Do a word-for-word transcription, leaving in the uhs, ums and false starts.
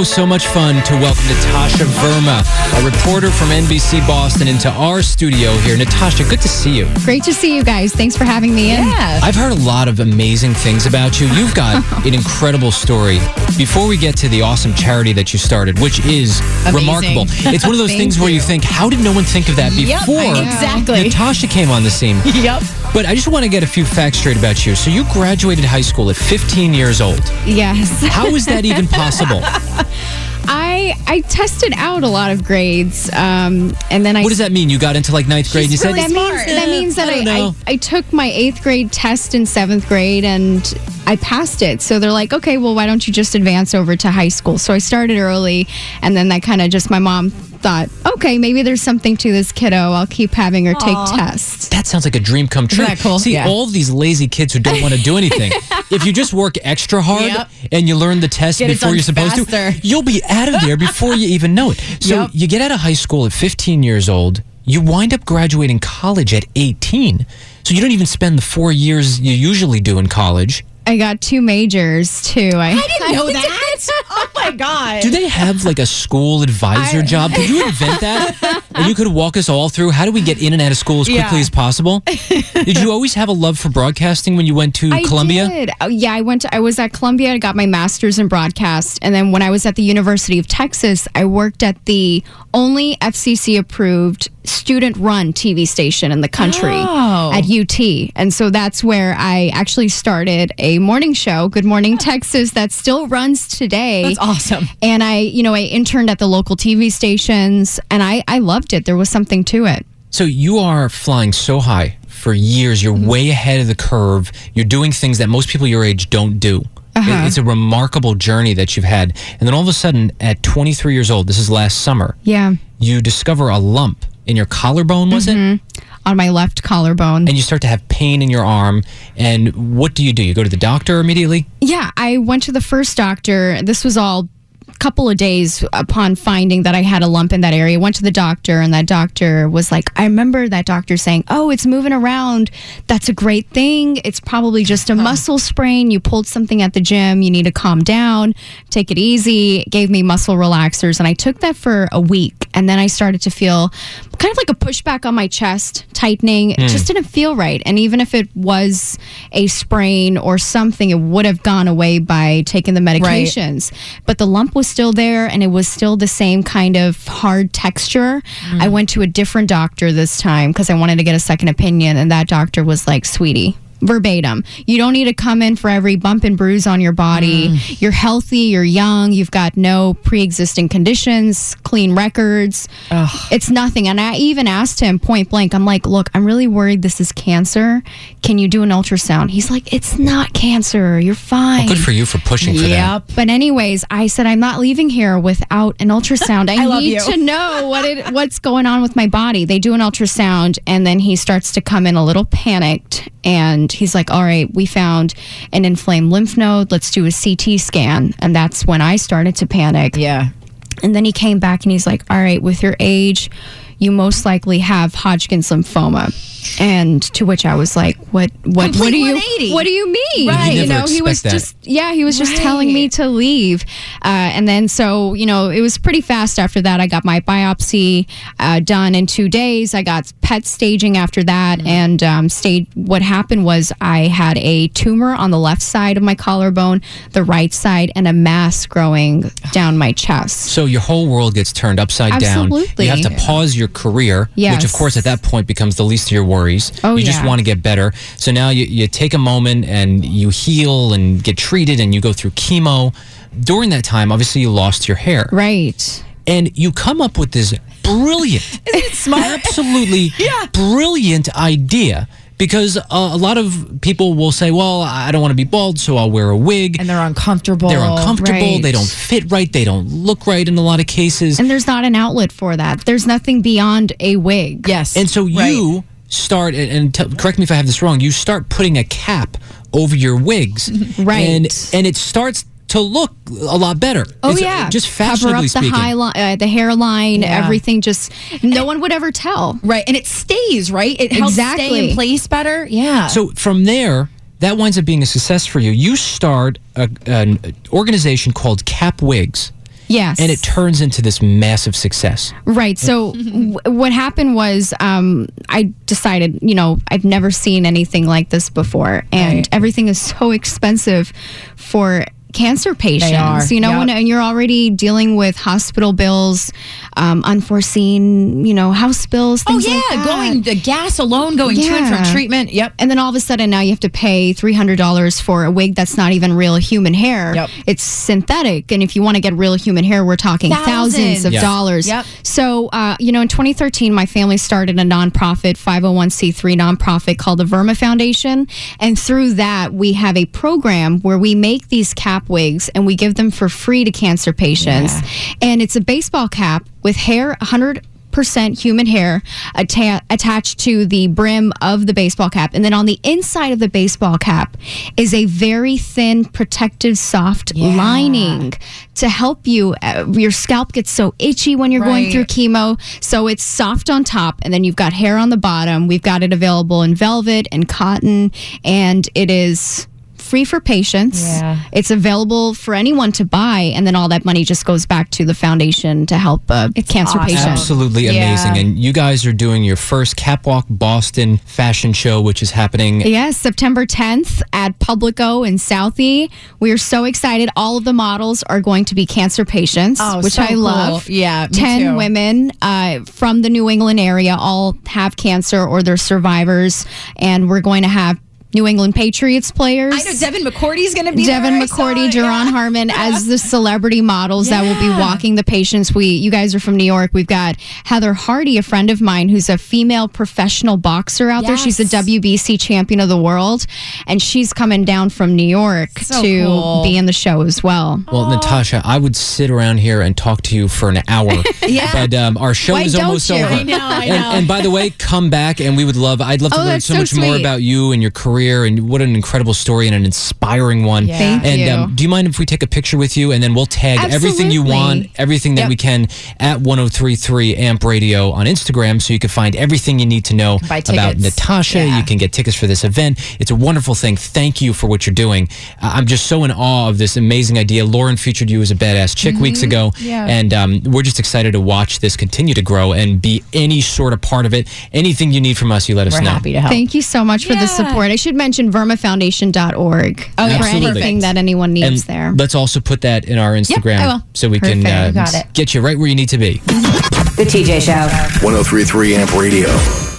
so much fun to welcome Natasha Verma, a reporter from N B C Boston, into our studio here. Natasha, good to see you. Great to see you guys. Thanks for having me in. Yeah. I've heard a lot of amazing things about you. You've got an incredible story. Before we get to the awesome charity that you started, which is Amazing. remarkable, it's one of those Thank things where you you. think, how did no one think of that Yep, before exactly. Natasha came on the scene? Yep. But I just want to get a few facts straight about you. So you graduated high school at fifteen years old. Yes. How is that even possible? I I tested out a lot of grades, um, and then I. What does that mean? You got into like ninth grade and you She's really said, That means smart. that means that I I, don't I, know. I took my eighth grade test in seventh grade and I passed it. So they're like, okay, well, why don't you just advance over to high school? So I started early, and then that kind of just my mom thought, okay, maybe there's something to this kiddo. I'll keep having her take Aw. tests. that sounds like a dream come true. Isn't that cool? See, Yeah. all of these lazy kids who don't want to do anything, if you just work extra hard Yep. and you learn the test Get it before done you're supposed faster. to, you'll be out of there before you even know it. So Yep. you get out of high school at fifteen years old, you wind up graduating college at eighteen. So you don't even spend the four years you usually do in college. I got two majors too. I, I didn't know that. Oh my God. Do they have like a school advisor I- job? Could you invent that? And you could walk us all through how do we get in and out of school as quickly Yeah. as possible? Did you always have a love for broadcasting when you went to I Columbia? did. Oh, yeah, I went. To, I was at Columbia. I got my master's in broadcast, and then when I was at the University of Texas, I worked at the only F C C approved student-run T V station in the country Oh. at U T, and so that's where I actually started a morning show, Good Morning Texas, that still runs today. That's awesome. And I, you know, I interned at the local T V stations, and I, I loved it. There was something to it. So you are flying so high for years. You're way ahead of the curve. You're doing things that most people your age don't do. It- It's a remarkable journey that you've had. And then all of a sudden, at twenty-three years old, this is last summer, Yeah, you discover a lump in your collarbone, was it? on my left collarbone. And you start to have pain in your arm. And what do you do? You go to the doctor immediately? Yeah, I went to the first doctor. This was all a couple of days upon finding that I had a lump in that area. Went to the doctor, and that doctor was like, I remember that doctor saying, oh, it's moving around. That's a great thing. It's probably just a muscle sprain. You pulled something at the gym. You need to calm down. Take it easy. Gave me muscle relaxers, and I took that for a week. And then I started to feel kind of like a pushback on my chest, tightening. It just didn't feel right. And even if it was a sprain or something, it would have gone away by taking the medications. But the lump was still there, and it was still the same kind of hard texture. I went to a different doctor this time because I wanted to get a second opinion. And that doctor was like, sweetie, verbatim, you don't need to come in for every bump and bruise on your body. You're healthy, you're young, you've got no pre-existing conditions, clean records. It's nothing. And I even asked him point blank, I'm like, look, I'm really worried this is cancer. Can you do an ultrasound? He's like, it's not cancer. You're fine. Good for you for pushing for that. Yep. But anyways, I said, I'm not leaving here without an ultrasound. I, I love need you. to know what it, what's going on with my body. They do an ultrasound, and then he starts to come in a little panicked. And he's like, all right, we found an inflamed lymph node. Let's do a C T scan. And that's when I started to panic. Yeah. And then he came back and he's like, all right, with your age, you most likely have Hodgkin's lymphoma. And to which I was like, what what Complete what do you one eighty. what do you mean? Right. You You never know, he was expect that. just yeah, he was just Right. telling me to leave. Uh, and then so, you know, it was pretty fast after that. I got my biopsy uh, done in two days. I got P E T staging after that. Mm-hmm. And um, stage, what happened was I had a tumor on the left side of my collarbone, the right side, and a mass growing down my chest. So your whole world gets turned upside down. Absolutely. You have to pause your career, which Yes. of course at that point becomes the least of your worries. Oh, you just yeah. want to get better. So now you, you take a moment and you heal and get treated and you go through chemo. During that time, obviously you lost your hair. Right. And you come up with this brilliant, Smart. absolutely brilliant idea. Because uh, a lot of people will say, well, I don't want to be bald, so I'll wear a wig. And they're uncomfortable. They're uncomfortable. right. They don't fit right. They don't look right in a lot of cases. And there's not an outlet for that. There's nothing beyond a wig. Yes. And so Right. you start, and, and t- correct me if I have this wrong, you start putting a cap over your wigs. Right. And, and it starts to look a lot better. Oh It's, uh, yeah, Just cover up fashionably the speaking. high li- uh, the hairline, Yeah. everything. Just no one would ever tell. Right. And it stays, right? It helps stay Exactly. in place better. Yeah. So from there, that winds up being a success for you. You start a, an organization called Cap Wigs. Yes. And it turns into this massive success. Right. So w- what happened was um, I decided, you know, I've never seen anything like this before. And Right. everything is so expensive for cancer patients. are. You know, Yep. when and you're already dealing with hospital bills, um, unforeseen, you know, house bills, Oh things yeah, like that. going the gas alone, going to and Yeah. from treatment. Yep. And then all of a sudden now you have to pay three hundred dollars for a wig that's not even real human hair. Yep. It's synthetic. And if you want to get real human hair, we're talking thousands, Thousands. of Yeah. dollars. Yep. So, uh, you know, in twenty thirteen, my family started a nonprofit, five oh one c three nonprofit called the Verma Foundation. And through that, we have a program where we make these cap wigs and we give them for free to cancer patients. And it's a baseball cap with hair, one hundred percent human hair atta- attached to the brim of the baseball cap, and then on the inside of the baseball cap is a very thin protective soft Yeah. lining to help you. Uh, your scalp gets so itchy when you're going Right. through chemo, so it's soft on top and then you've got hair on the bottom. We've got it available in velvet and cotton, and it is free for patients. Yeah. It's available for anyone to buy, and then all that money just goes back to the foundation to help uh, cancer awesome. patients. Absolutely Yeah. amazing. And you guys are doing your first Catwalk Boston fashion show, which is happening. Yes, September tenth at Publico in Southie. We are so excited. All of the models are going to be cancer patients, Oh, which so I cool. love. Yeah, me ten too. women uh, from the New England area all have cancer or they're survivors, and we're going to have New England Patriots players. I know Devin McCourty's going to be Devin there. I saw McCourty, it, Jerron yeah. Harmon as the celebrity models that will be Yeah. walking the patients. We, you guys are from New York. We've got Heather Hardy, a friend of mine, who's a female professional boxer out there. She's a Yes. W B C champion of the world, and she's coming down from New York So to cool. be in the show as well. Well, Natasha, I would sit around here and talk to you for an hour. Yeah. But um, our show Why is don't almost you? over. I know, I And, know. and by the way, come back and we would love, I'd love to Oh, learn that's so so much more sweet. about you and your career and what an incredible story and an inspiring one. Yeah. Thank and you. Um, do you mind if we take a picture with you and then we'll tag everything you want, Absolutely. everything that Yep. we can at one oh three point three Amp Radio on Instagram so you can find everything you need to know buy about tickets. Natasha. Yeah. You can get tickets for this event. It's a wonderful thing. Thank you for what you're doing. Uh, I'm just so in awe of this amazing idea. Lauren featured you as a badass chick weeks ago. Yeah. And um, we're just excited to watch this continue to grow and be any sort of part of it. Anything you need from us, you let us We're know. happy to help. Thank you so much for Yeah. the support. I should mention verma foundation dot org Oh, yeah. for Absolutely. anything that anyone And needs there. let's also put that in our Instagram I will. so we Perfect. can uh, You got it. get you right where you need to be. The T J Show. one oh three point three Amp Radio.